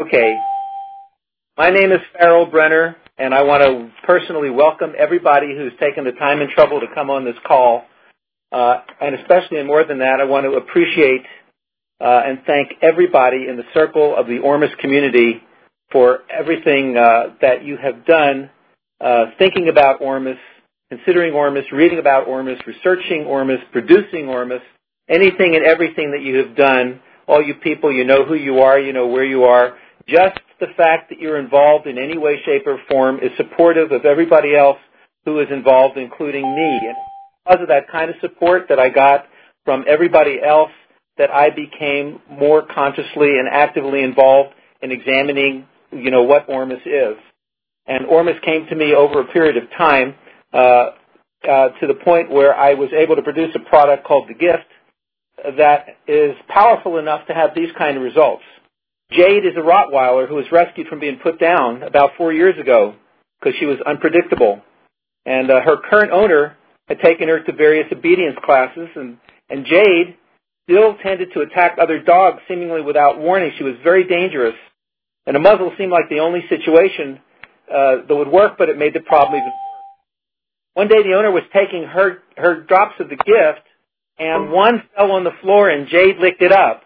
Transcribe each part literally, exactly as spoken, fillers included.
Okay. My name is Farrell Brenner, and I want to personally welcome everybody who's taken the time and trouble to come on this call. Uh, and especially, and more than that, I want to appreciate uh, and thank everybody in the circle of the Ormus community for everything uh, that you have done, uh, thinking about Ormus, considering Ormus, reading about Ormus, researching Ormus, producing Ormus, anything and everything that you have done. All you people, you know who you are, you know where you are. Just the fact that you're involved in any way, shape, or form is supportive of everybody else who is involved, including me. And because of that kind of support that I got from everybody else, that I became more consciously and actively involved in examining, you know, what Ormus is. And Ormus came to me over a period of time uh, uh, to the point where I was able to produce a product called The Gift that is powerful enough to have these kind of results. Jade is a Rottweiler who was rescued from being put down about four years ago because she was unpredictable. And uh, her current owner had taken her to various obedience classes, and, and Jade still tended to attack other dogs seemingly without warning. She was very dangerous. And a muzzle seemed like the only situation uh, that would work, but it made the problem even worse. One day the owner was taking her, her drops of The Gift, and one fell on the floor and Jade licked it up.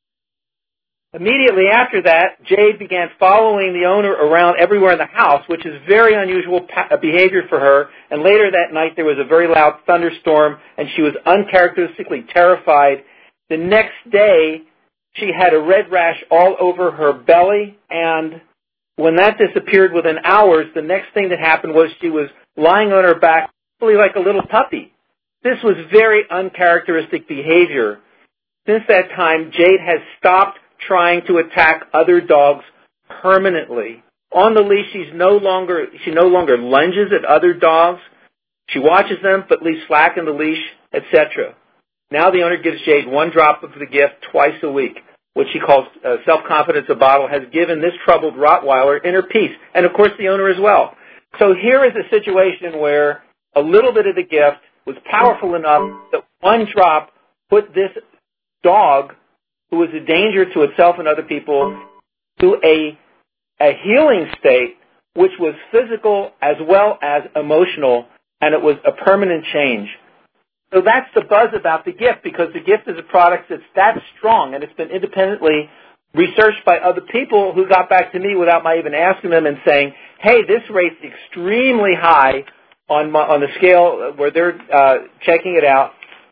Immediately after that, Jade began following the owner around everywhere in the house, which is very unusual behavior for her. And later that night, there was a very loud thunderstorm, and she was uncharacteristically terrified. The next day, she had a red rash all over her belly, and when that disappeared within hours, the next thing that happened was she was lying on her back, really like a little puppy. This was very uncharacteristic behavior. Since that time, Jade has stopped trying to attack other dogs permanently. On the leash, she's no longer, she no longer lunges at other dogs. She watches them, but leaves slack in the leash, et cetera. Now the owner gives Jade one drop of The Gift twice a week, which she calls uh, self-confidence. A bottle has given this troubled Rottweiler inner peace, and of course the owner as well. So here is a situation where a little bit of The Gift was powerful enough that one drop put this dog, who was a danger to itself and other people, to a, a healing state, which was physical as well as emotional, and it was a permanent change. So that's the buzz about The Gift, because The Gift is a product that's that strong, and it's been independently researched by other people who got back to me without my even asking them and saying, hey, this rate's extremely high on, my, on the scale where they're uh, checking it out.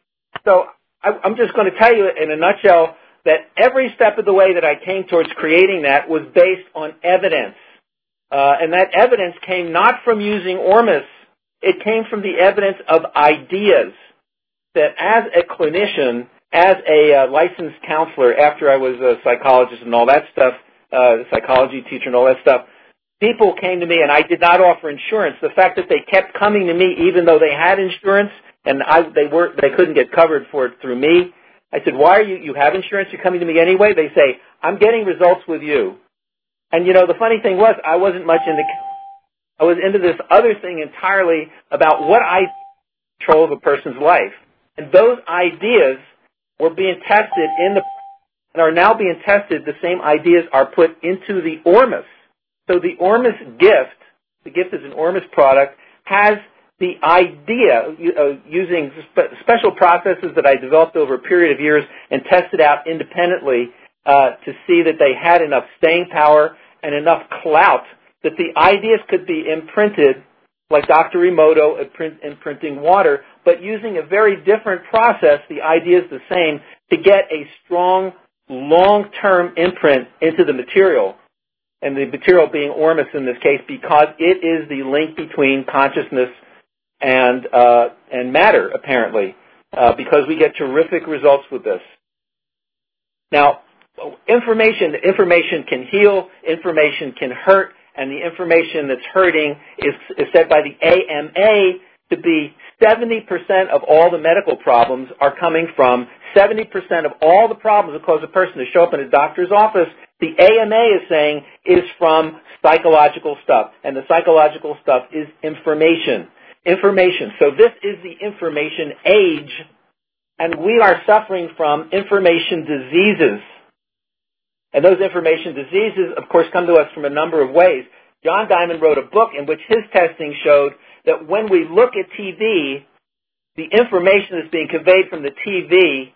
So I, I'm just going to tell you in a nutshell that every step of the way that I came towards creating that was based on evidence. Uh, and that evidence came not from using Ormus. It came from the evidence of ideas that as a clinician, as a uh, licensed counselor, after I was a psychologist and all that stuff, uh, psychology teacher and all that stuff, people came to me, and I did not offer insurance. The fact that they kept coming to me even though they had insurance and I, they, were, they couldn't get covered for it through me, I said, why are you, you have insurance, you're coming to me anyway? They say, I'm getting results with you. And, you know, the funny thing was, I wasn't much into, I was into this other thing entirely about what I control of a person's life. And those ideas were being tested in the, and are now being tested, the same ideas are put into the Ormus. So the Ormus Gift, the Gift is an Ormus product, has the idea, uh, using spe- special processes that I developed over a period of years and tested out independently uh, to see that they had enough staying power and enough clout that the ideas could be imprinted like Doctor Emoto imprint, imprinting water, but using a very different process, the idea is the same, to get a strong, long-term imprint into the material. And the material being Ormus in this case, because it is the link between consciousness and uh, and matter, apparently, uh, because we get terrific results with this. Now, information, information can heal, information can hurt, and the information that's hurting is, is said by the A M A to be seventy percent of all the medical problems are coming from, seventy percent of all the problems that cause a person to show up in a doctor's office, the A M A is saying is from psychological stuff, and the psychological stuff is information. Information. So this is the information age, and we are suffering from information diseases. And those information diseases, of course, come to us from a number of ways. John Diamond wrote a book in which his testing showed that when we look at T V, the information that's being conveyed from the T V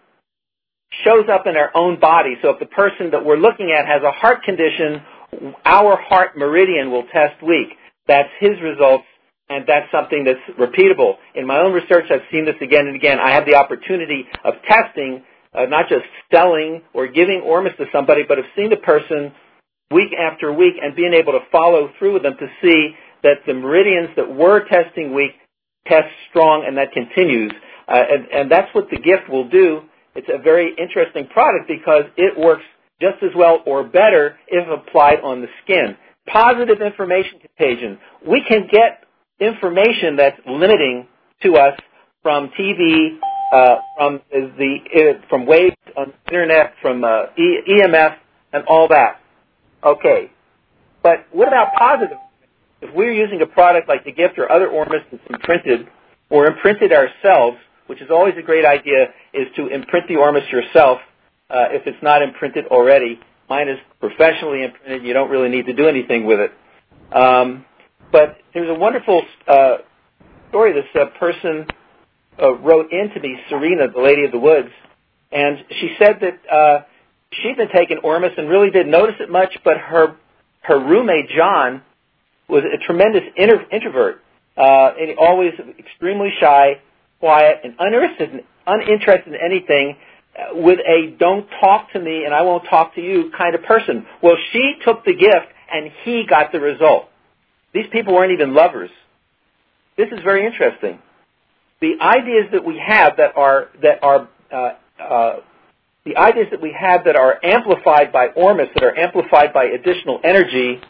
shows up in our own body. So if the person that we're looking at has a heart condition, our heart meridian will test weak. That's his results, and that's something that's repeatable. In my own research, I've seen this again and again. I have the opportunity of testing, uh, not just selling or giving Ormus to somebody, but of seeing the person week after week and being able to follow through with them to see that the meridians that were testing weak test strong, and that continues. Uh, and, and that's what the gift will do. It's a very interesting product because it works just as well or better if applied on the skin. Positive information contagion. We can get information that's limiting to us from T V, uh, from the uh, from waves on the internet, from uh, e- EMF, and all that. Okay, but what about positive? If we're using a product like the gift or other Ormus that's imprinted, or imprinted ourselves, which is always a great idea, is to imprint the Ormus yourself uh, if it's not imprinted already. Mine is professionally imprinted. You don't really need to do anything with it. Um, but there's a wonderful uh, story. This uh, person uh, wrote in to me, Serena, the Lady of the Woods, and she said that uh, she'd been taking Ormus and really didn't notice it much, but her her roommate, John, was a tremendous inter- introvert, uh, and always extremely shy, quiet, and uninterested in, uninterested in anything, uh, with a don't talk to me and I won't talk to you kind of person. Well, she took the gift and he got the result. These people weren't even lovers. This is very interesting. The ideas that we have that are, that are, uh, uh, the ideas that we have that are amplified by Ormus, that are amplified by additional energy,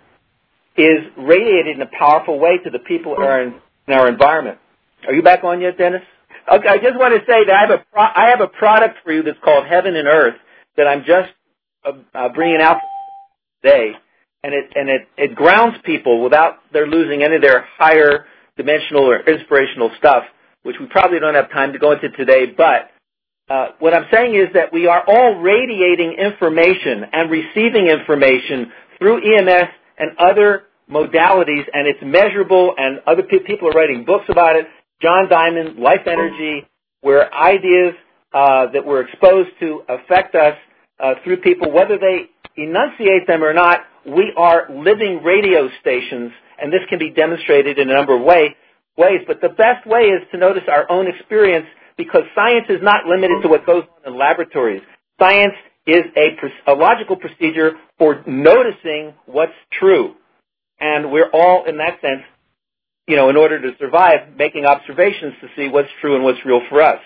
is radiated in a powerful way to the people in our, in our environment. Are you back on yet, Dennis? Okay, I just want to say that I have a pro- I have a product for you that's called Heaven and Earth that I'm just uh, uh, bringing out today, and it and it, it grounds people without their losing any of their higher dimensional or inspirational stuff, which we probably don't have time to go into today. But uh, what I'm saying is that we are all radiating information and receiving information through E M S and other modalities, and it's measurable, and other pe- people are writing books about it. John Diamond, Life Energy, where ideas uh, that we're exposed to affect us uh, through people, whether they enunciate them or not. We are living radio stations, and this can be demonstrated in a number of way, ways. But the best way is to notice our own experience, because science is not limited to what goes on in laboratories. Science is a, a logical procedure for noticing what's true. And we're all, in that sense, you know, in order to survive, making observations to see what's true and what's real for us.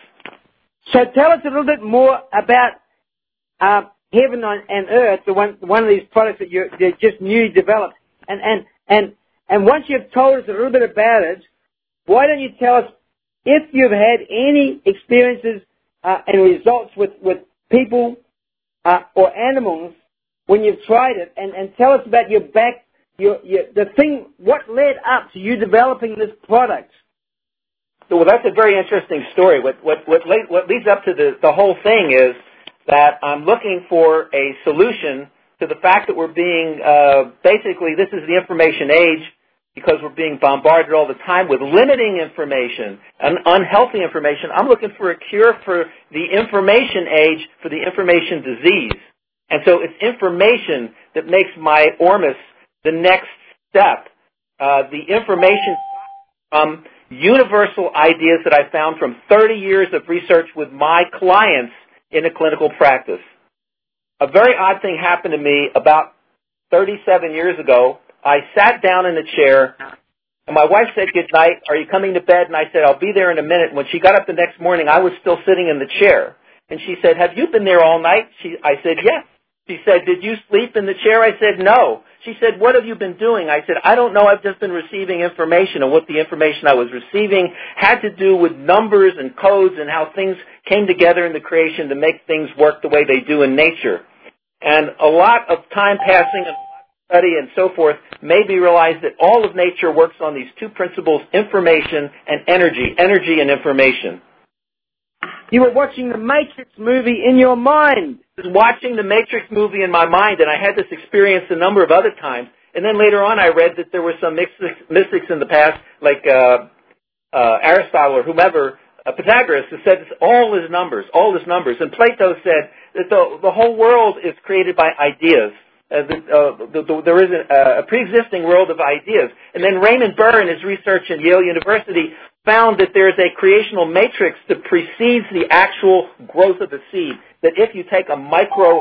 So tell us a little bit more about uh, Heaven and Earth, the one one of these products that you that just newly developed. And, and, and, and once you've told us a little bit about it, why don't you tell us if you've had any experiences uh, and results with, with people uh, or animals when you've tried it, and, and tell us about your back Your, your, the thing, what led up to you developing this product? So, well, that's a very interesting story. What what what, le- what leads up to the, the whole thing is that I'm looking for a solution to the fact that we're being, uh, basically, this is the information age, because we're being bombarded all the time with limiting information and unhealthy information. I'm looking for a cure for the information age, for the information disease. And so it's information that makes my Ormus the next step. Uh, the information from universal ideas that I found from thirty years of research with my clients in a clinical practice. A very odd thing happened to me about thirty-seven years ago. I sat down in a chair, and my wife said, "Good night. Are you coming to bed?" And I said, "I'll be there in a minute." When she got up the next morning, I was still sitting in the chair. And she said, "Have you been there all night?" She, I said, "Yes." She said, "Did you sleep in the chair?" I said, "No." She said, "What have you been doing?" I said, "I don't know. I've just been receiving information." And what the information I was receiving had to do with numbers and codes and how things came together in the creation to make things work the way they do in nature. And a lot of time passing and study and so forth made me realize that all of nature works on these two principles, information and energy, energy and information. You were watching the Matrix movie in your mind. was watching the Matrix movie in my mind, and I had this experience a number of other times. And then later on, I read that there were some mystics, mystics in the past, like uh, uh, Aristotle or whomever, uh, Pythagoras, who said this, all is numbers, all is numbers. And Plato said that the, the whole world is created by ideas. Uh, the, uh, the, the, there is a, a pre-existing world of ideas. And then Raymond Burr, in his research at Yale University, found that there is a creational matrix that precedes the actual growth of the seed. That if you take a micro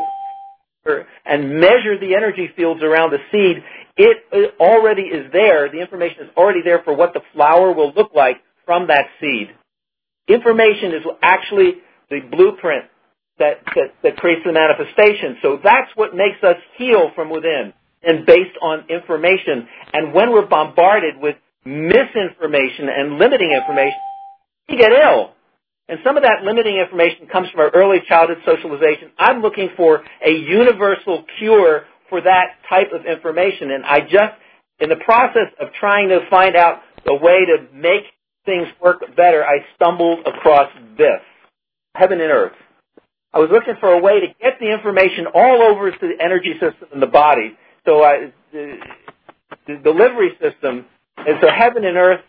and measure the energy fields around the seed, it, it already is there. The information is already there for what the flower will look like from that seed. Information is actually the blueprint that, that, that creates the manifestation. So that's what makes us heal from within, and based on information. And when we're bombarded with misinformation and limiting information, we get ill. And some of that limiting information comes from our early childhood socialization. I'm looking for a universal cure for that type of information. And I just, in the process of trying to find out a way to make things work better, I stumbled across this, heaven and earth. I was looking for a way to get the information all over to the energy system in the body. So I, the, the delivery system, and so heaven and earth,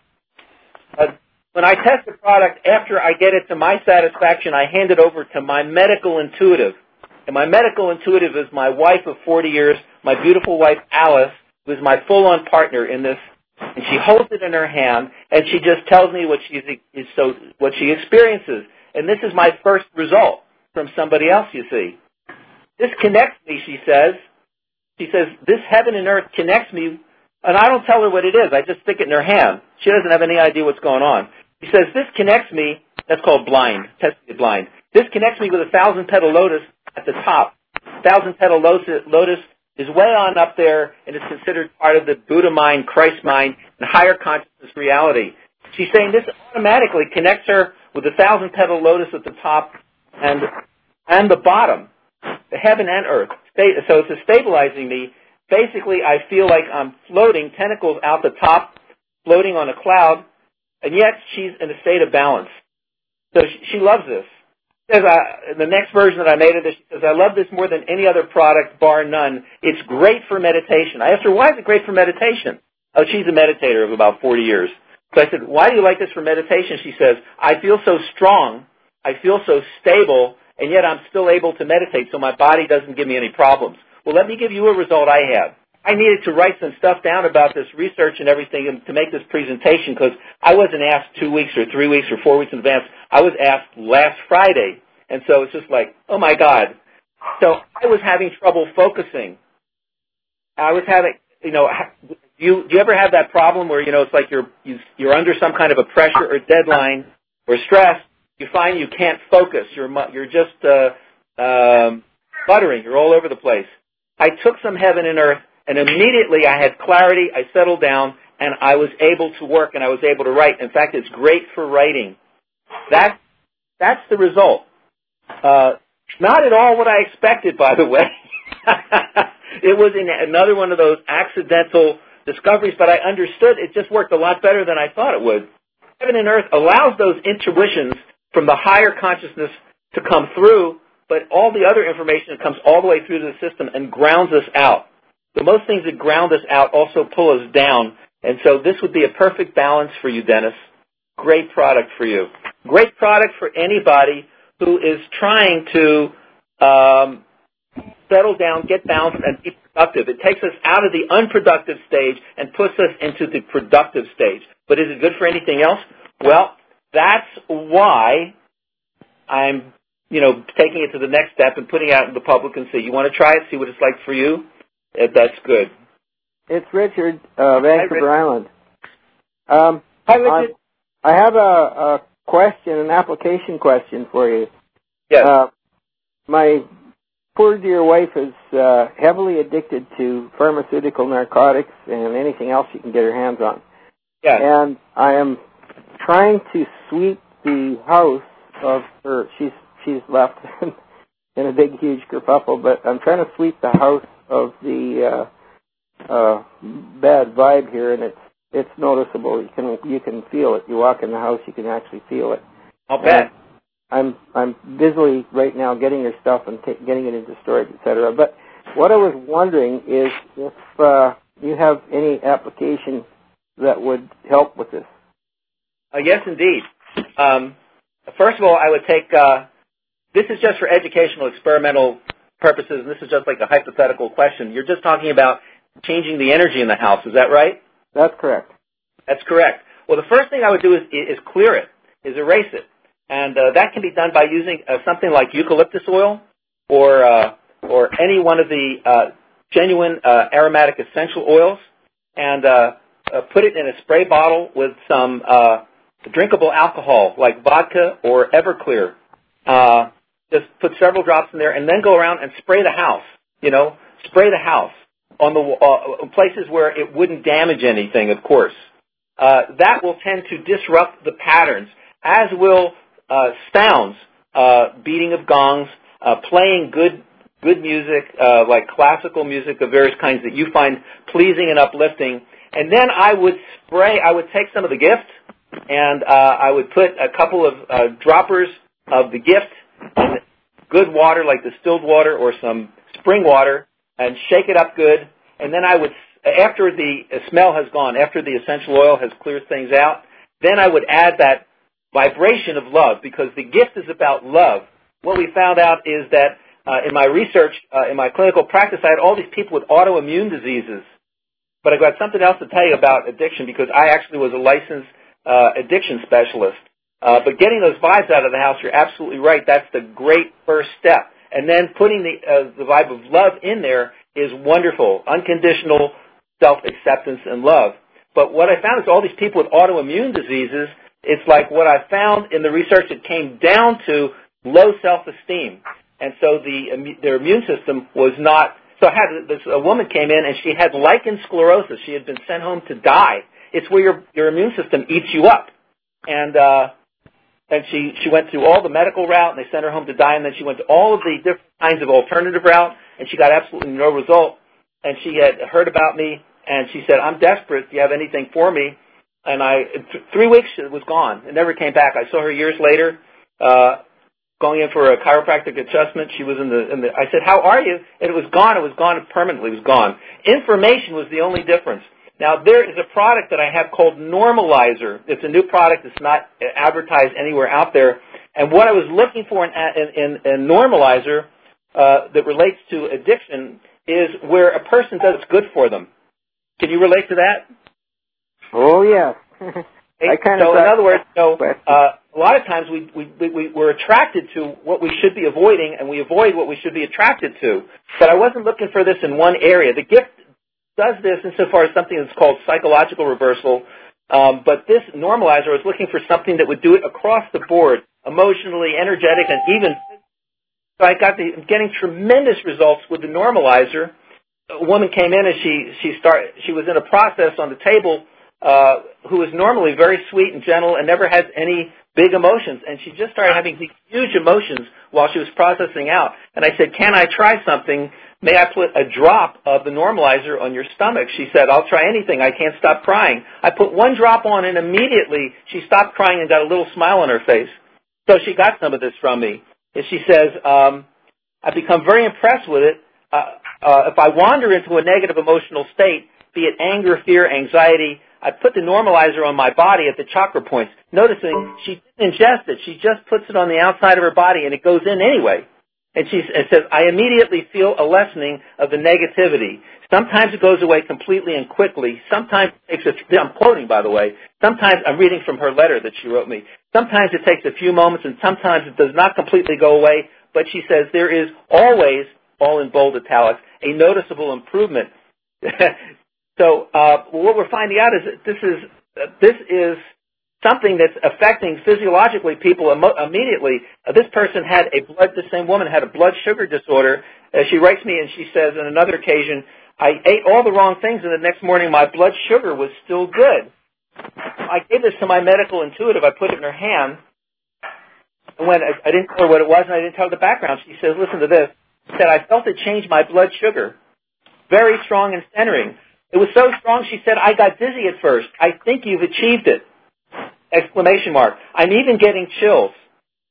uh, when I test the product, after I get it to my satisfaction, I hand it over to my medical intuitive. And my medical intuitive is my wife of forty years, my beautiful wife Alice, who is my full-on partner in this. And she holds it in her hand, and she just tells me what she is so what she experiences. And this is my first result from somebody else, you see. This connects me, she says. She says, this heaven and earth connects me, and I don't tell her what it is. I just stick it in her hand. She doesn't have any idea what's going on. She says, this connects me, that's called blind, testing it blind. This connects me with a thousand-petal lotus at the top. Thousand-petal lotus is way on up there and is considered part of the Buddha mind, Christ mind, and higher consciousness reality. She's saying this automatically connects her with the thousand-petal lotus at the top and and the bottom, the heaven and earth. So it's stabilizing me. Basically, I feel like I'm floating, tentacles out the top, floating on a cloud, and yet she's in a state of balance. So she, she loves this. She says, uh, the next version that I made of this, she says, I love this more than any other product, bar none. It's great for meditation. I asked her, why is it great for meditation? Oh, she's a meditator of about forty years. So I said, why do you like this for meditation? She says, I feel so strong, I feel so stable, and yet I'm still able to meditate, so my body doesn't give me any problems. Well, let me give you a result I had. I needed to write some stuff down about this research and everything and to make this presentation because I wasn't asked two weeks or three weeks or four weeks in advance. I was asked last Friday. And so it's just like, oh, my God. So I was having trouble focusing. I was having, you know, do you, do you ever have that problem where, you know, it's like you're you, you're under some kind of a pressure or deadline or stress. You find you can't focus. You're you're just uh, um, buttering. You're all over the place. I took some heaven and earth, and immediately I had clarity. I settled down, and I was able to work, and I was able to write. In fact, it's great for writing. That, that's the result. Uh, not at all what I expected, by the way. It was in another one of those accidental discoveries, but I understood it just worked a lot better than I thought it would. Heaven and earth allows those intuitions from the higher consciousness to come through, but all the other information comes all the way through to the system and grounds us out. The most things that ground us out also pull us down, and so this would be a perfect balance for you, Dennis. Great product for you. Great product for anybody who is trying to um, settle down, get balanced, and be productive. It takes us out of the unproductive stage and puts us into the productive stage. But is it good for anything else? Well, that's why I'm, you know, taking it to the next step and putting it out in the public and say, you want to try it, see what it's like for you? That's good. It's Richard, uh, Vancouver Hi, Island. Um, Hi, Richard. I, I have a, a question, an application question for you. Yes. Uh, my poor dear wife is uh, heavily addicted to pharmaceutical narcotics and anything else she can get her hands on. Yes. And I am trying to sweep the house of her. She's she's left in a big, huge kerfuffle, but I'm trying to sweep the house of the uh, uh, bad vibe here, and it's it's noticeable. You can you can feel it. You walk in the house, you can actually feel it. I'll bet. I'm I'm busily right now getting your stuff and t- getting it into storage, et cetera. But what I was wondering is if uh, you have any application that would help with this. Uh, yes, indeed. Um, first of all, I would take, uh, this is just for educational, experimental purposes, and this is just like a hypothetical question. You're just talking about changing the energy in the house. Is that right? That's correct. That's correct. Well, the first thing I would do is, is clear it, is erase it. And uh, that can be done by using uh, something like eucalyptus oil or uh, or any one of the uh, genuine uh, aromatic essential oils, and uh, uh, put it in a spray bottle with some uh, drinkable alcohol like vodka or Everclear. Uh, just put several drops in there, and then go around and spray the house. You know, spray the house on the uh, places where it wouldn't damage anything. Of course, uh, that will tend to disrupt the patterns, as will uh, sounds, uh, beating of gongs, uh, playing good good music uh, like classical music of various kinds that you find pleasing and uplifting. And then I would spray. I would take some of the gift, and uh, I would put a couple of uh, droppers of the gift in good water, like distilled water or some spring water, and shake it up good. And then I would, after the smell has gone, after the essential oil has cleared things out, then I would add that vibration of love, because the gift is about love. What we found out is that uh, in my research, uh, in my clinical practice, I had all these people with autoimmune diseases. But I've got something else to tell you about addiction, because I actually was a licensed uh, addiction specialist. Uh, but getting those vibes out of the house, you're absolutely right. That's the great first step. And then putting the uh, the vibe of love in there is wonderful, unconditional self-acceptance and love. But what I found is all these people with autoimmune diseases, it's like what I found in the research, it came down to low self-esteem. And so the their immune system was not, so I had this, a woman came in and she had lichen sclerosis. She had been sent home to die. It's where your, your immune system eats you up. And, uh, and she, she went through all the medical route, and they sent her home to die, and then she went to all of the different kinds of alternative route, and she got absolutely no result. And she had heard about me, and she said, I'm desperate. Do you have anything for me? And I, th- three weeks, it was gone. It never came back. I saw her years later, uh, going in for a chiropractic adjustment. She was in the, in the, I said, how are you? And it was gone. It was gone permanently. It was gone. Information was the only difference. Now, there is a product that I have called Normalizer. It's a new product. It's not advertised anywhere out there. And what I was looking for in, in, in Normalizer uh, that relates to addiction is where a person does what's good for them. Can you relate to that? Oh, yeah. I kind so, of in other words, so, uh, a lot of times we, we, we, we're attracted to what we should be avoiding, and we avoid what we should be attracted to. But I wasn't looking for this in one area. The gift does this insofar as something that's called psychological reversal, um, but this Normalizer, I was looking for something that would do it across the board, emotionally, energetic, and even. So I got the getting tremendous results with the Normalizer. A woman came in and she she started. She was in a process on the table uh, who was normally very sweet and gentle and never has any big emotions, and she just started having these huge emotions while she was processing out. And I said, "Can I try something? May I put a drop of the Normalizer on your stomach?" She said, "I'll try anything. I can't stop crying." I put one drop on, and immediately she stopped crying and got a little smile on her face. So she got some of this from me. And she says, um, "I've become very impressed with it. Uh, uh, if I wander into a negative emotional state, be it anger, fear, anxiety, I put the Normalizer on my body at the chakra points." Noticing she didn't ingest it. She just puts it on the outside of her body, and it goes in anyway. And she it says, "I immediately feel a lessening of the negativity. Sometimes it goes away completely and quickly. Sometimes it takes a, I'm quoting, by the way, sometimes, I'm reading from her letter that she wrote me, sometimes it takes a few moments and sometimes it does not completely go away, but she says there is always, all in bold italics, a noticeable improvement." So uh, what we're finding out is that this is, uh, this is something that's affecting physiologically people emo- immediately. Uh, this person had a blood, the same woman had a blood sugar disorder. Uh, she writes me and she says on another occasion, "I ate all the wrong things and the next morning my blood sugar was still good." I gave this to my medical intuitive. I put it in her hand. And when I, I didn't tell her what it was and I didn't tell her the background, she says, "Listen to this." She said, "I felt it change my blood sugar. Very strong and centering. It was so strong," she said, "I got dizzy at first. I think you've achieved it." Exclamation mark. "I'm even getting chills."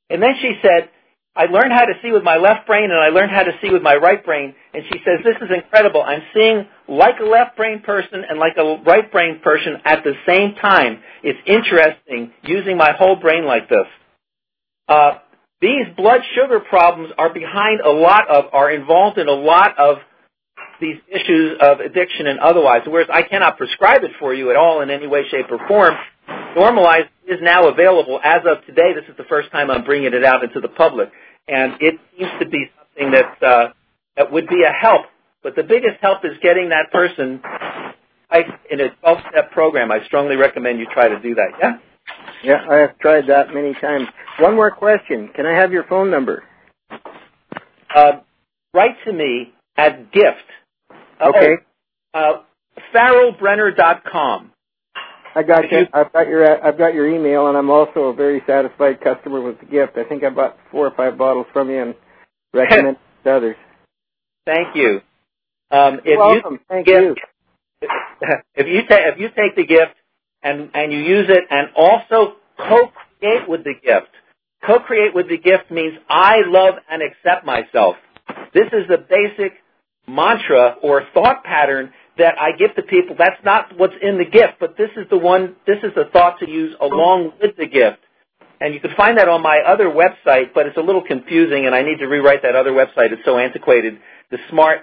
And then she said, I learned how to see with my left brain and I learned how to see with my right brain. And she says, this is incredible. I'm seeing like a left brain person and like a right brain person at the same time. It's interesting using my whole brain like this. Uh, these blood sugar problems are behind a lot of, are involved in a lot of these issues of addiction and otherwise. Whereas I cannot prescribe it for you at all in any way, shape, or form. Normalize is now available. As of today, this is the first time I'm bringing it out into the public. And it seems to be something that, uh, that would be a help. But the biggest help is getting that person in a twelve-step program. I strongly recommend you try to do that. Yeah? Yeah, I have tried that many times. One more question. Can I have your phone number? Uh, write to me at gift. Okay. Uh, uh, Farrell Brenner dot com. I got you. I've got your I've got your email, and I'm also a very satisfied customer with the gift. I think I bought four or five bottles from you and recommend it to others. Thank you. Um, if You're welcome. You Thank gift, you. If you take if you take the gift and and you use it, and also co-create with the gift. Co-create with the gift means I love and accept myself. This is the basic mantra or thought pattern that I give to people. That's not what's in the gift, but this is the one, this is the thought to use along with the gift. And you can find that on my other website, but it's a little confusing, and I need to rewrite that other website. It's so antiquated. The smart,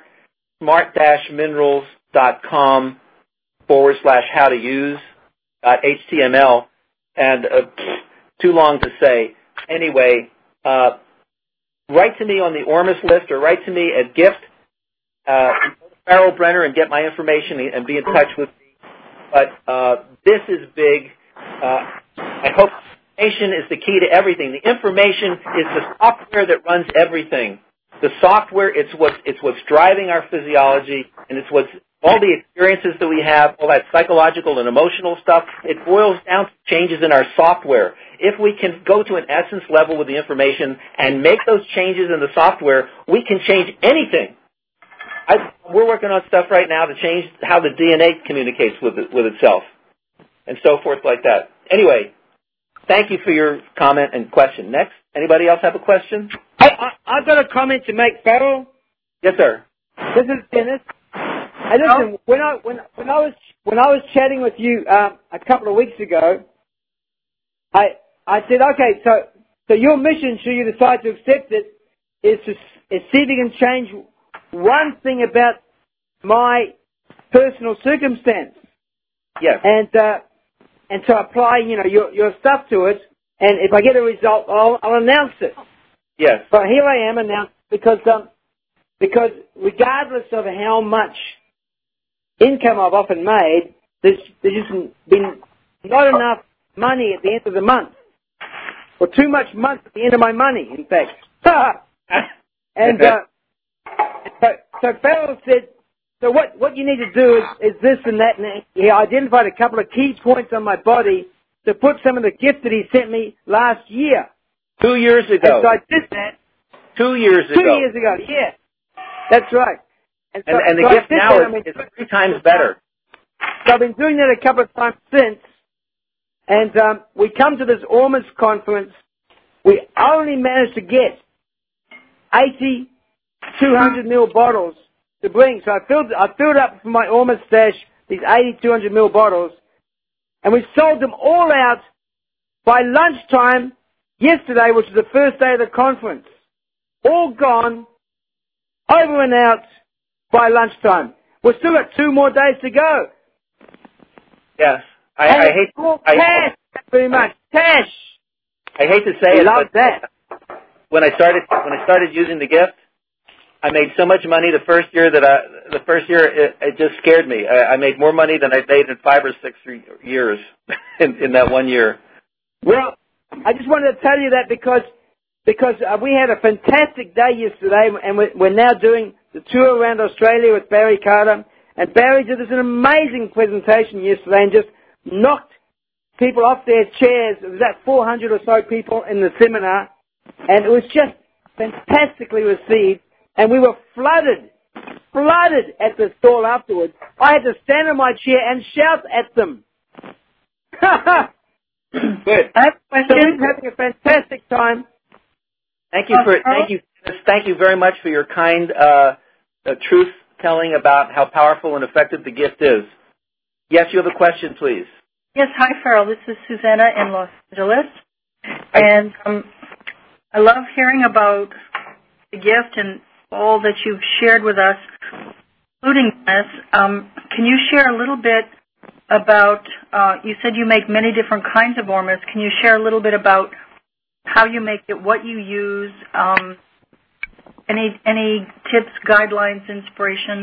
smart-minerals.com forward slash how to use dot html. And uh, too long to say. Anyway, uh, write to me on the Ormus list or write to me at gift. Uh, Farrell Brenner and get my information and be in touch with me. But uh, this is big. Uh, I hope information is the key to everything. The information is the software that runs everything. The software, it's what's, it's what's driving our physiology, and it's what's all the experiences that we have, all that psychological and emotional stuff. It boils down to changes in our software. If we can go to an essence level with the information and make those changes in the software, we can change anything. I, we're working on stuff right now to change how the D N A communicates with it, with itself, and so forth like that. Anyway, thank you for your comment and question. Next, anybody else have a question? I, I, I've got a comment to make, Farrell. Yes, sir. This is Dennis. Hey, listen, when I when when I was when I was chatting with you um, a couple of weeks ago, I I said, okay, so so your mission, should you decide to accept it, is to is see if you can change one thing about my personal circumstance. Yes. And uh, and so apply, you know, your your stuff to it. And if I get a result, I'll, I'll announce it. Yes. But here I am announced because um because regardless of how much income I've often made, there's there's just been not enough money at the end of the month, or too much money at the end of my money, in fact. and uh, so, so Farrell said, so what, what you need to do is, is this and that, and he identified a couple of key points on my body to put some of the gift that he sent me last year. Two years ago. And so I did that. Two years Two ago. Two years ago, yeah. That's right. And, so, and, and the so gift now that, is, I mean, is three times better. So I've been doing that a couple of times since, and um, we come to this Ormus conference. We only managed to get eighty two hundred mil bottles to bring. So I filled, I filled up from my Ormus stash these eighty two hundred mil bottles, and we sold them all out by lunchtime yesterday, which was the first day of the conference. All gone, over and out by lunchtime. We've still got two more days to go. Yes. I, and I hate all I, cash, very much. Cash. I hate to say I it, love but that. when I started when I started using the gift, I made so much money the first year that I the first year it, it just scared me. I, I made more money than I made in five or six years in, in that one year. Well, I just wanted to tell you that because because uh, we had a fantastic day yesterday, and we're, we're now doing the tour around Australia with Barry Carter. And Barry did us an amazing presentation yesterday and just knocked people off their chairs. There was about four hundred or so people in the seminar, and it was just fantastically received. And we were flooded, flooded at the stall afterwards. I had to stand on my chair and shout at them. Good. I have a question. So we're having a fantastic time. Thank you for thank you thank you very much for your kind uh, uh, truth telling about how powerful and effective the gift is. Yes, you have a question, please. Yes, hi, Farrell. This is Susanna in Los Angeles, and um, I love hearing about the gift and all that you've shared with us, including this. Um, can you share a little bit about? Uh, you said you make many different kinds of Ormus. Can you share a little bit about how you make it, what you use, um, any any tips, guidelines, inspiration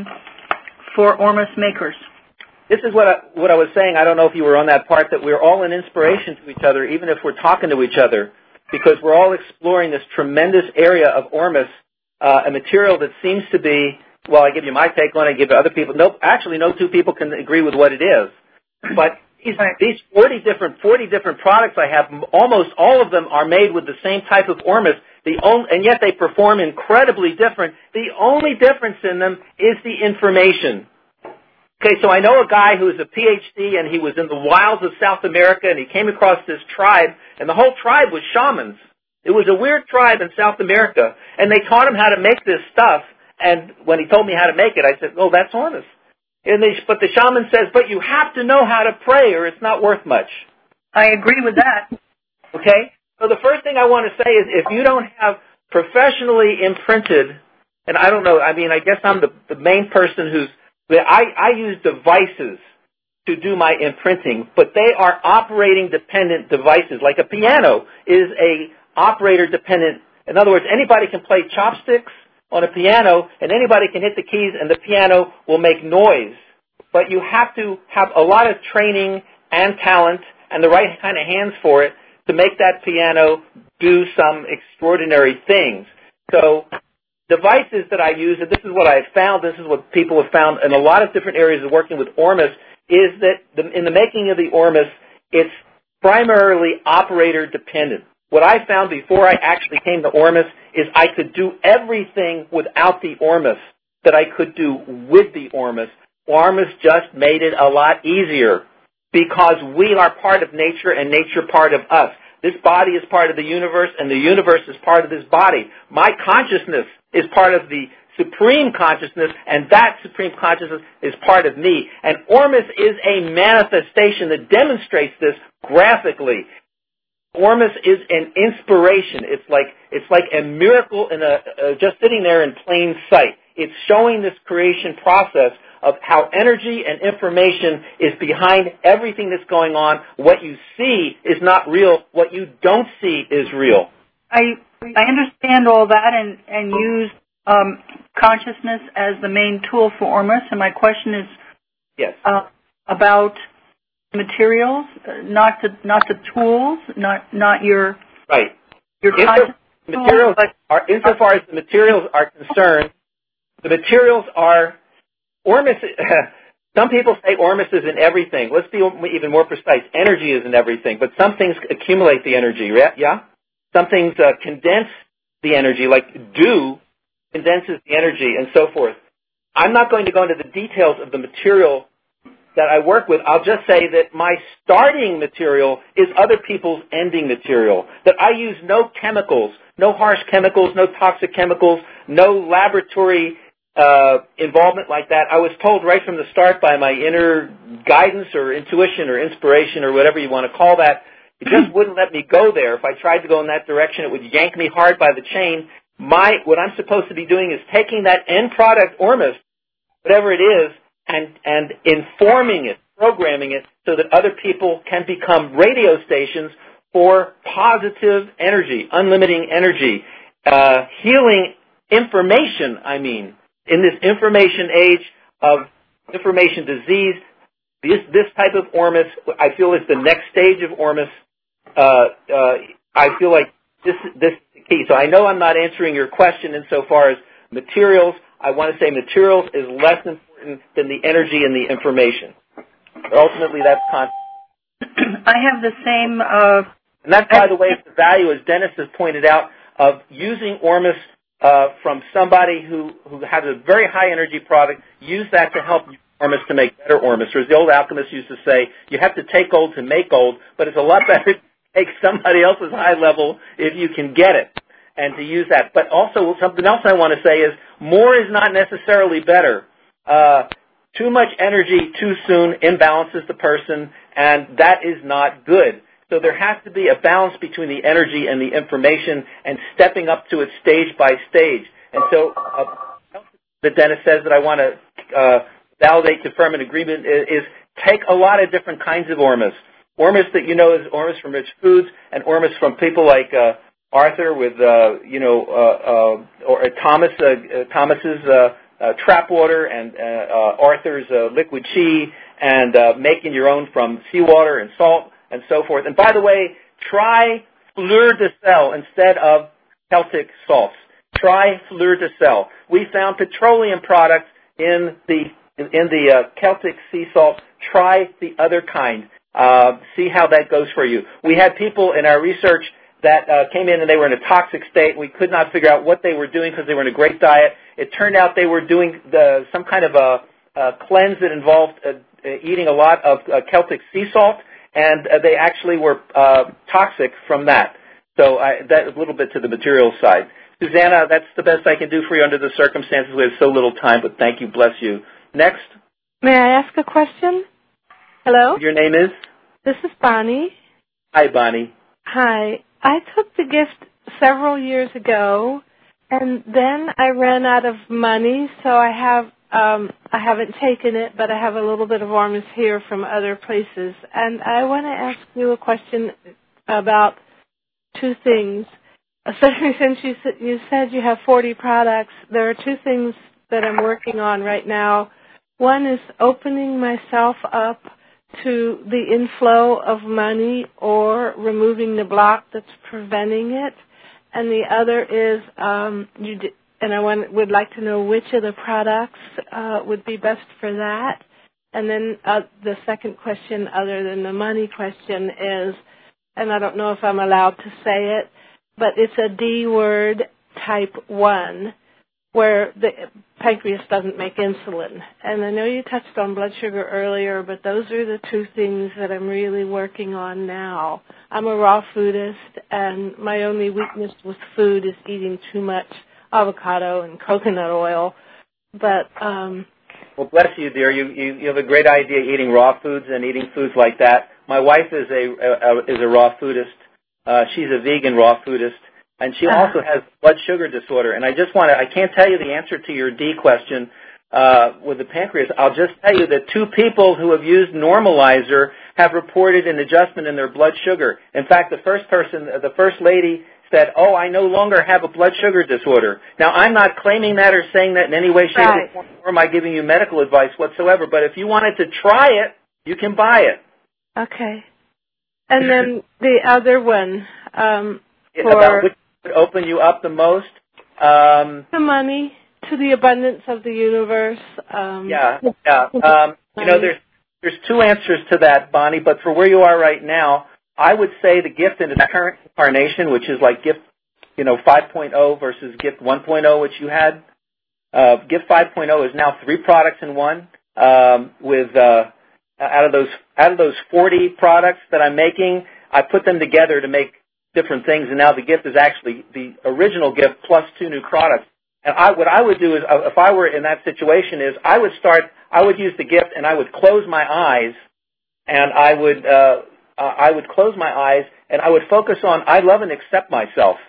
for Ormus makers? This is what I, what I was saying. I don't know if you were on that part, that we're all an inspiration to each other, even if we're talking to each other, because we're all exploring this tremendous area of Ormus, uh, a material that seems to be, well, I give you my take on it, I give other people, no, actually no two people can agree with what it is. But these, these forty different, forty different products I have, almost all of them are made with the same type of Ormus, the only, and yet they perform incredibly different. The only difference in them is the information. Okay, so I know a guy who's a P H D, and he was in the wilds of South America, and he came across this tribe, and the whole tribe was shamans. It was a weird tribe in South America, and they taught him how to make this stuff, and when he told me how to make it, I said, oh, that's Ormus. And they, but the shaman says, but you have to know how to pray, or it's not worth much. I agree with that. Okay? So the first thing I want to say is, if you don't have professionally imprinted, and I don't know, I mean, I guess I'm the, the main person who's, I, I use devices to do my imprinting, but they are operating-dependent devices. Like a piano is a operator-dependent. In other words, anybody can play chopsticks on a piano, and anybody can hit the keys, and the piano will make noise. But you have to have a lot of training and talent and the right kind of hands for it to make that piano do some extraordinary things. So devices that I use, and this is what I've found, this is what people have found in a lot of different areas of working with Ormus, is that the, in the making of the Ormus, it's primarily operator-dependent. What I found before I actually came to Ormus is I could do everything without the Ormus that I could do with the Ormus. Ormus just made it a lot easier because we are part of nature and nature part of us. This body is part of the universe, and the universe is part of this body. My consciousness is part of the supreme consciousness, and that supreme consciousness is part of me. And Ormus is a manifestation that demonstrates this graphically. Ormus is an inspiration. It's like it's like a miracle in a uh, just sitting there in plain sight. It's showing this creation process of how energy and information is behind everything that's going on. What you see is not real. What you don't see is real. I I understand all that and, and use um, consciousness as the main tool for Ormus. And my question is yes. uh, about materials, not the not the tools, not not your right. Your Insofar, materials tools, but are, insofar as the materials are concerned, the materials are Ormus. Some people say Ormus is in everything. Let's be even more precise. Energy is in everything, but some things accumulate the energy. Yeah, some things uh, condense the energy, like dew condenses the energy, and so forth. I'm not going to go into the details of the material that I work with. I'll just say that my starting material is other people's ending material, that I use no chemicals, no harsh chemicals, no toxic chemicals, no laboratory uh, involvement like that. I was told right from the start by my inner guidance or intuition or inspiration or whatever you want to call that, it just wouldn't let me go there. If I tried to go in that direction, it would yank me hard by the chain. My, what I'm supposed to be doing is taking that end product, Ormus, whatever it is, and, and informing it, programming it, so that other people can become radio stations for positive energy, unlimiting energy, uh, healing information, I mean, in this information age of information disease. This, this type of Ormus, I feel, is the next stage of Ormus. Uh, uh, I feel like this, this is the key. So I know I'm not answering your question insofar as materials. I want to say materials is less important than the energy and the information. But ultimately, that's constant. I have the same... Uh, and that's, by the way, the value, as Dennis has pointed out, of using Ormus uh, from somebody who, who has a very high energy product. Use that to help Ormus to make better Ormus. Or as the old alchemists used to say, you have to take gold to make gold, but it's a lot better to take somebody else's high level if you can get it. and to use that. But also something else I want to say is more is not necessarily better. Uh, too much energy too soon imbalances the person, and that is not good. So there has to be a balance between the energy and the information and stepping up to it stage by stage. And so uh, the Dennis says that I want to uh, validate, confirm, and agreement is, is take a lot of different kinds of Ormus. Ormus that you know is Ormus from Rich Foods, and Ormus from people like uh, Arthur with, uh, you know, uh, uh, or uh, Thomas, uh, uh, Thomas's uh, uh, Trap Water, and uh, uh, Arthur's uh, Liquid Chi, and uh, making your own from seawater and salt and so forth. And by the way, try Fleur de Sel instead of Celtic salts. Try Fleur de Sel. We found petroleum products in the in, in the uh, Celtic sea salt. Try the other kind. Uh, see how that goes for you. We had people in our research that uh, came in and they were in a toxic state. We could not figure out what they were doing because they were in a great diet. It turned out they were doing the, some kind of a, a cleanse that involved uh, eating a lot of uh, Celtic sea salt, and uh, they actually were uh, toxic from that. So I, that a little bit to the material side. Susanna, that's the best I can do for you under the circumstances. We have so little time, but thank you. Bless you. Next. May I ask a question? Hello? Your name is? This is Bonnie. Hi, Bonnie. Hi. I took the gift several years ago, and then I ran out of money, so I have um, I haven't taken it, but I have a little bit of Ormus here from other places. And I want to ask you a question about two things. Especially since you, you said you have forty products, there are two things that I'm working on right now. One is opening myself up to the inflow of money or removing the block that's preventing it. And the other is, um, you d- and I want, would like to know which of the products uh, would be best for that. And then uh, the second question, other than the money question, is, and I don't know if I'm allowed to say it, but it's a D word type one, where the pancreas doesn't make insulin. And I know you touched on blood sugar earlier, but those are the two things that I'm really working on now. I'm a raw foodist, and my only weakness with food is eating too much avocado and coconut oil. But um, well, bless you, dear. You, you you have a great idea eating raw foods and eating foods like that. My wife is a, a is a raw foodist. Uh, she's a vegan raw foodist, and she also has blood sugar disorder. And I just want to, I can't tell you the answer to your D question uh, with the pancreas. I'll just tell you that two people who have used Normalizer have reported an adjustment in their blood sugar. In fact, the first person, the first lady said, oh, I no longer have a blood sugar disorder. Now, I'm not claiming that or saying that in any way, shape, right. or form, or am I giving you medical advice whatsoever. But if you wanted to try it, you can buy it. Okay. And then the other one, um, for about which would open you up the most? Um, the money, to the abundance of the universe. Um, yeah, yeah. Um, you know, there's there's two answers to that, Bonnie. But for where you are right now, I would say the gift in its current incarnation, which is like gift, you know, five point oh versus gift one point oh, which you had. Uh, gift five point oh is now three products in one. Um, with uh, out of those out of those forty products that I'm making, I put them together to make different things, and now the gift is actually the original gift plus two new products. And I, what I would do is, uh, if I were in that situation, is I would start, I would use the gift, and I would close my eyes, and I would, uh, uh, I would close my eyes, and I would focus on, I love and accept myself,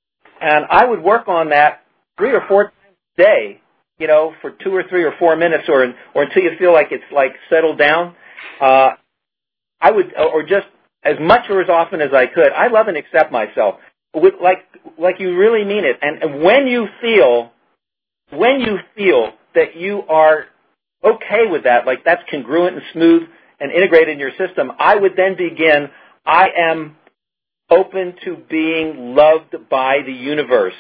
and I would work on that three or four times a day, you know, for two or three or four minutes, or or until you feel like it's like settled down. Uh, I would, or just as much or as often as I could. I love and accept myself, with like like you really mean it. And, and when you feel, when you feel that you are okay with that, like that's congruent and smooth and integrated in your system, I would then begin. I am open to being loved by the universe.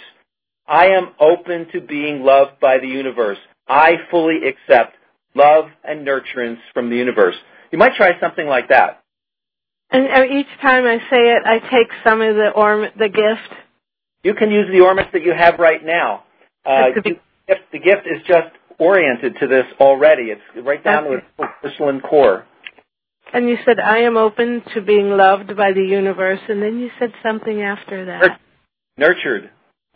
I am open to being loved by the universe. I fully accept love and nurturance from the universe. You might try something like that. And each time I say it, I take some of the orm, the gift. You can use the Ormus that you have right now. Uh, you, the gift is just oriented to this already. It's right down okay. to its crystalline core. And you said, I am open to being loved by the universe, and then you said something after that. Nurtured.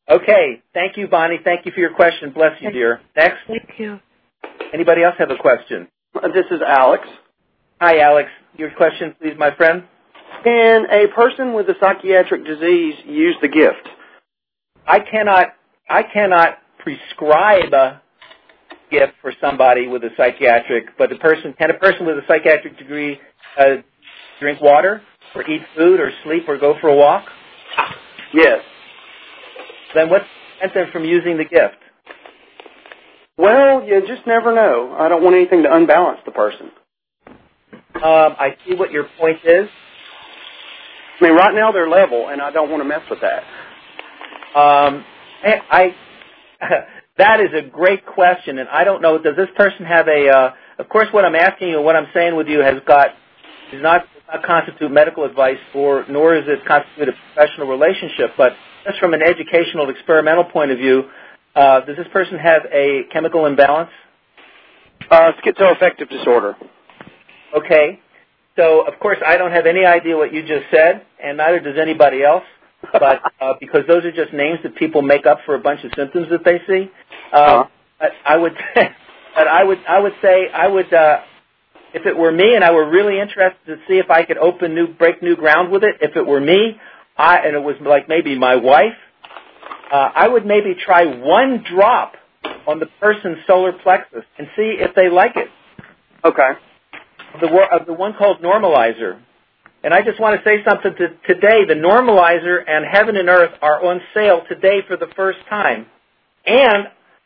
Okay. Thank you, Bonnie. Thank you for your question. Bless you, dear. Next. Thank you. Anybody else have a question? This is Alex. Hi, Alex. Your question, please, my friend. Can a person with a psychiatric disease use the gift? I cannot. I cannot prescribe a gift for somebody with a psychiatric, but a person can a person with a psychiatric degree uh, drink water or eat food or sleep or go for a walk? Yes. Then what's to prevent them from using the gift? Well, you just never know. I don't want anything to unbalance the person. Um, I see what your point is. I mean, right now they're level, and I don't want to mess with that. Um, I, I that is a great question, and I don't know. Does this person have a? Uh, of course, what I'm asking you, what I'm saying with you, has got does not, not constitute medical advice, for nor is it constitute a professional relationship. But just from an educational, experimental point of view, uh, does this person have a chemical imbalance? Uh, schizoaffective disorder. Okay. So, of course, I don't have any idea what you just said, and neither does anybody else. But uh, because those are just names that people make up for a bunch of symptoms that they see, uh, uh-huh. but I would, but I would, I would say, I would, uh, if it were me, and I were really interested to see if I could open new, break new ground with it. If it were me, I, and it was like maybe my wife, uh, I would maybe try one drop on the person's solar plexus and see if they like it. Okay. Of the, of the one called Normalizer. And I just want to say something to today. The Normalizer and Heaven and Earth are on sale today for the first time. And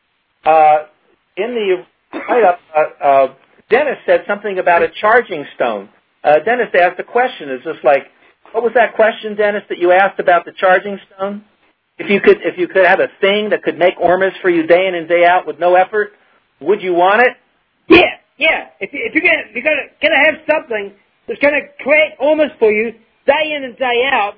uh, in the write-up, uh, uh, Dennis said something about a charging stone. Uh, Dennis asked a question. It's just like, what was that question, Dennis, that you asked about the charging stone? If you could, if you could have a thing that could make Ormus for you day in and day out with no effort, would you want it? Yeah. Yeah, if, if you're gonna you're gonna gonna have something that's gonna create Ormus for you day in and day out,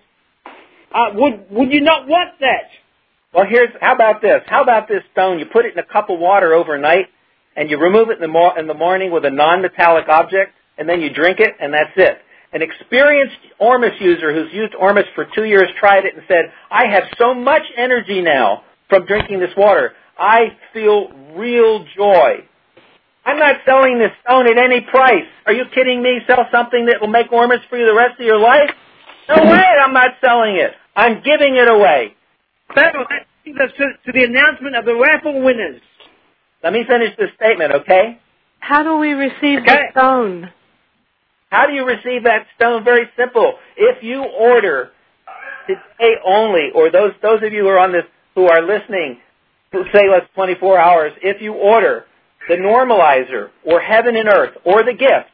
uh, would would you not want that? Well, here's how about this? How about this stone? You put it in a cup of water overnight, and you remove it in the mo- in the morning with a non-metallic object, and then you drink it, and that's it. An experienced Ormus user who's used Ormus for two years tried it and said, "I have so much energy now from drinking this water. I feel real joy." I'm not selling this stone at any price. Are you kidding me? Sell something that will make Ormus for you the rest of your life? No way, I'm not selling it. I'm giving it away. That brings us to, to the announcement of the raffle winners. Let me finish this statement, okay? How do we receive okay. the stone? How do you receive that stone? Very simple. If you order today only, or those those of you who are on this, who are listening, say less twenty-four hours, if you order the Normalizer, or Heaven and Earth, or the gift,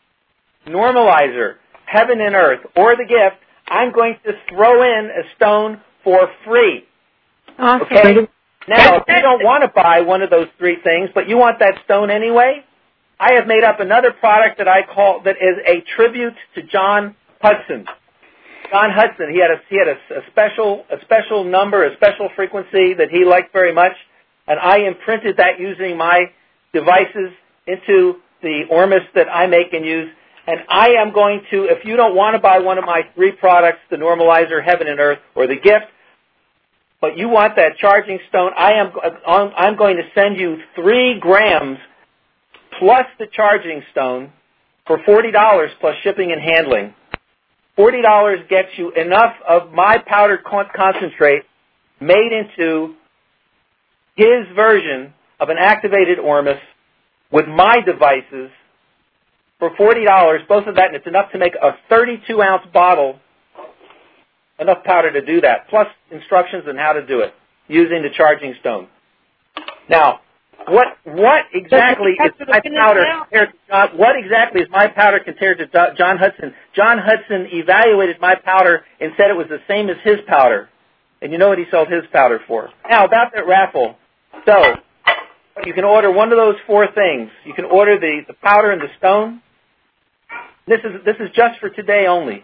Normalizer, Heaven and Earth, or the gift, I'm going to throw in a stone for free. Awesome. Okay? Now, if you don't want to buy one of those three things, but you want that stone anyway, I have made up another product that I call, that is a tribute to John Hudson. John Hudson, he had a, he had a, a special, a special number, a special frequency that he liked very much, and I imprinted that using my devices into the Ormus that I make and use, and I am going to, if you don't want to buy one of my three products, the Normalizer, Heaven and Earth, or the gift, but you want that charging stone, I am I'm going to send you three grams plus the charging stone for forty dollars plus shipping and handling. forty dollars gets you enough of my powdered concentrate made into his version of an activated Ormus with my devices for forty dollars, both of that, and it's enough to make a thirty-two ounce bottle, enough powder to do that, plus instructions on how to do it using the charging stone. Now, what what exactly is my powder compared to John, what exactly is my powder compared to John Hudson? John Hudson evaluated my powder and said it was the same as his powder. And you know what he sold his powder for. Now, about that raffle. So, you can order one of those four things. You can order the, the powder and the stone. This is this is just for today only.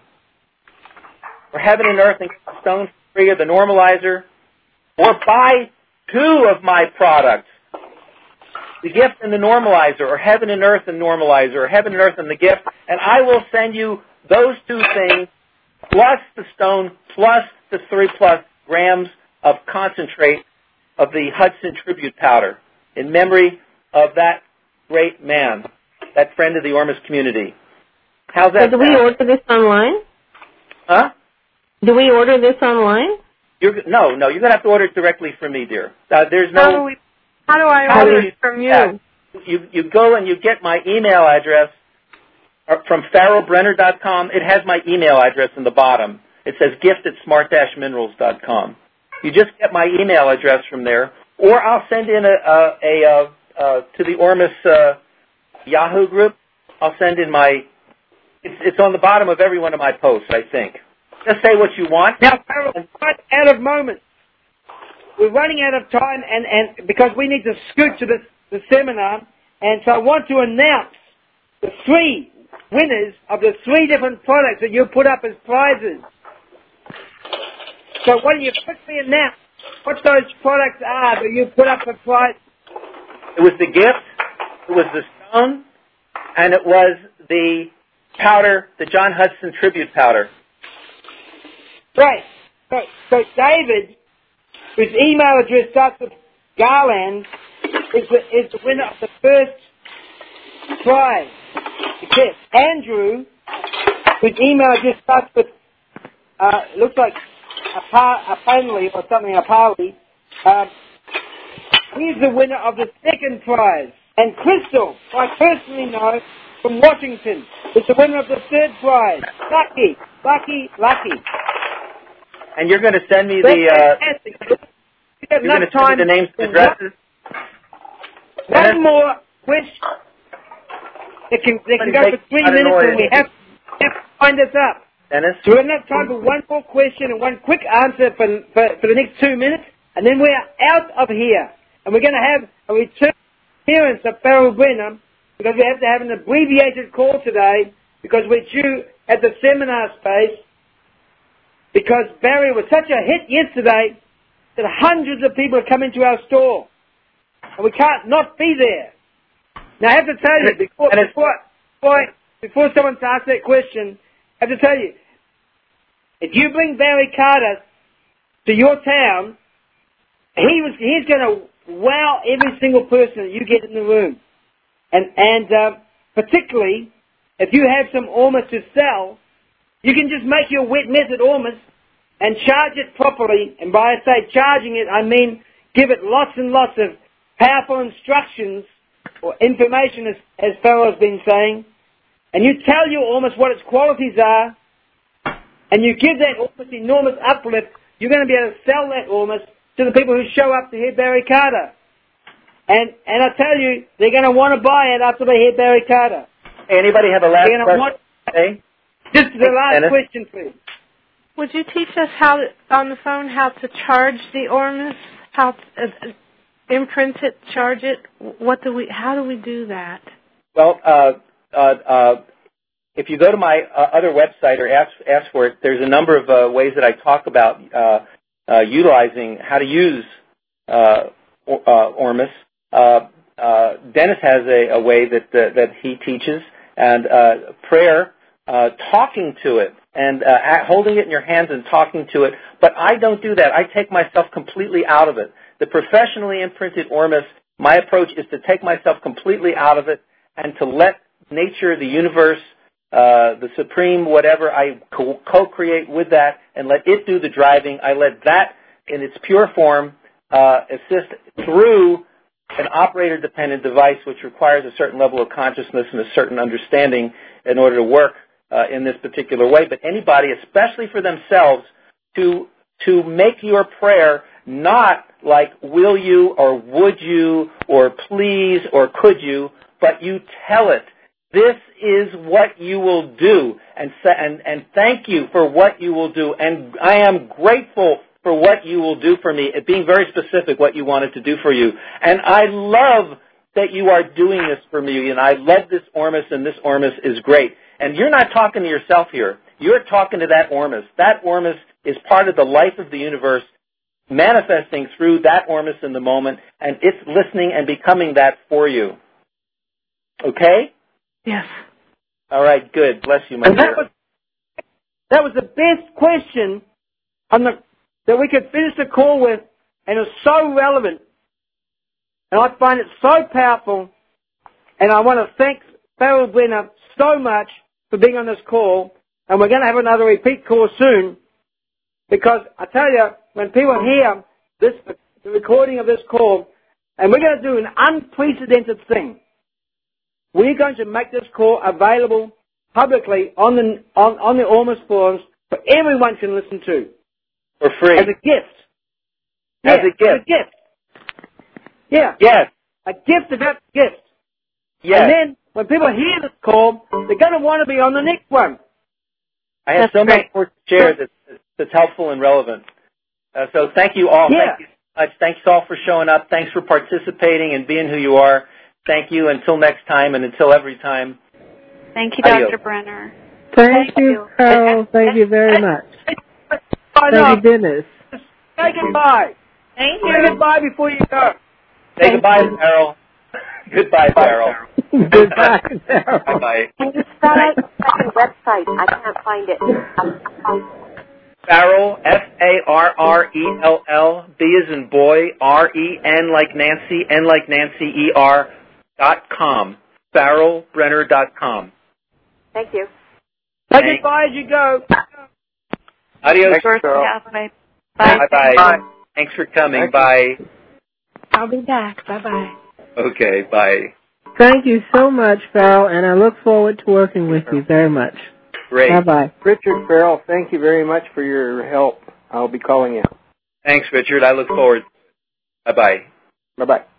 For Heaven and Earth and stone free, or the Normalizer, or buy two of my products, the gift and the Normalizer, or Heaven and Earth and Normalizer, or Heaven and Earth and the gift, and I will send you those two things plus the stone plus the three plus grams of concentrate of the Hudson Tribute Powder in memory of that great man, that friend of the Ormus community. How's that? So do we sound? order this online? Huh? Do we order this online? You're, no, no, you're going to have to order it directly from me, dear. Uh, there's no... How do, we, how do I how order do it from you? Yeah, you? You go and you get my email address from farrell brenner dot com. It has my email address in the bottom. It says gift at smart dash minerals dot com. You just get my email address from there, or I'll send in a, a, a, a, a to the Ormus uh, Yahoo group. I'll send in my... It's, it's on the bottom of every one of my posts, I think. Just say what you want. Now, Farrell, we're out of moments. We're running out of time, and, and because we need to scoot to the, the seminar, and so I want to announce the three winners of the three different products that you put up as prizes. So why don't you quickly announce what those products are that you put up for prizes? It was the gift, it was the stone, and it was the powder, the John Hudson Tribute Powder. Right. So, so David, whose email address starts with Garland, is the, is the winner of the first prize. Because Andrew, whose email address starts with, uh, looks like a, par, a Panley or something, a Parley, uh, he's the winner of the second prize. And Crystal, who I personally know from Washington, is the winner of the third prize. Lucky, lucky, lucky. And you're going to send me the, uh, you're going to send me the names and addresses? One more question. They can, they can go for three minutes and we have, have to wind this up. Dennis? So we're going to have time for one more question and one quick answer for, for, for the next two minutes, and then we're out of here. And we're going to have a return appearance of Farrell Brenner, because we have to have an abbreviated call today, because we're due at the seminar space, because Barry was such a hit yesterday that hundreds of people have come into our store. And we can't not be there. Now, I have to tell you, before, before, before, before someone asks that question, I have to tell you, if you bring Barry Carter to your town, he was, he's going to wow every single person that you get in the room. And, and uh, particularly, if you have some Ormus to sell, you can just make your wet method Ormus and charge it properly. And by I say charging it, I mean give it lots and lots of powerful instructions or information, as, as Farrell's been saying. And you tell your Ormus what its qualities are, and you give that Ormus enormous uplift, you're going to be able to sell that Ormus to the people who show up to hear Barry Carter. And and I tell you, they're going to want to buy it after they hear Barry Carter. Anybody have a last question? Want, hey? Just the last Dennis? question, please. Would you teach us how to, on the phone how to charge the Ormus, how to uh, imprint it, charge it? What do we? How do we do that? Well, uh, uh, uh, if you go to my uh, other website or ask ask for it, there's a number of uh, ways that I talk about uh, uh, utilizing how to use uh, or, uh, Ormus. Uh, uh, Dennis has a, a way that uh, that he teaches, and uh, prayer, uh, talking to it, and uh, holding it in your hands and talking to it. But I don't do that. I take myself completely out of it. The professionally imprinted Ormus, my approach is to take myself completely out of it and to let nature, the universe, uh, the supreme, whatever, I co- co-create with that and let it do the driving. I let that in its pure form uh, assist through an operator-dependent device which requires a certain level of consciousness and a certain understanding in order to work uh, in this particular way. But anybody, especially for themselves, to to make your prayer not like will you or would you or please or could you, but you tell it. This is what you will do, and and and thank you for what you will do, and I am grateful for what you will do for me, it being very specific what you wanted to do for you. And I love that you are doing this for me, and I love this Ormus, and this Ormus is great. And you're not talking to yourself here. You're talking to that Ormus. That Ormus is part of the life of the universe, manifesting through that Ormus in the moment, and it's listening and becoming that for you. Okay? Yes. All right, good. Bless you, my And dear. that was, that was the best question on the that we could finish the call with, and it's so relevant. And I find it so powerful, and I want to thank Farrell Brenner so much for being on this call, and we're going to have another repeat call soon, because I tell you, when people hear this, the recording of this call, and we're going to do an unprecedented thing. We're going to make this call available publicly on the on, on the Ormus forums for everyone can listen to. For free. As a gift. As yeah, a gift. As a gift. Yeah. Yes. A gift about gift. Yes. And then, when people hear this call, they're going to want to be on the next one. I have That's so great. much more to share that's, that's helpful and relevant. Uh, so thank you all. Yeah. Thank you so much. Thanks all for showing up. Thanks for participating and being who you are. Thank you. Until next time and until every time. Thank you, Adios. Doctor Brenner. Thank, Thank you, you. Carol. Thank you very much. Bye now. Thank you, Dennis. Say goodbye. Thank Say you. goodbye before you go. Say goodbye, Farrell. Goodbye, Farrell. Goodbye, Carol. Bye-bye. Can you spell out the second website? I can't find it. Farrell, F A R R E L L, B as in boy, R E N like Nancy, N like Nancy, E R, dot com. Farrell Brenner dot com. Thank you. Say Thanks. goodbye as you go. Adios. Thanks, Carol. Bye. Bye. Bye-bye. Bye. Thanks for coming. Thank you. Bye. I'll be back. Bye-bye. Okay, bye. Thank you so much, Farrell, and I look forward to working with you very much. Great. Bye-bye. Richard Farrell, thank you very much for your help. I'll be calling you. Thanks, Richard. I look forward. Bye-bye. Bye-bye.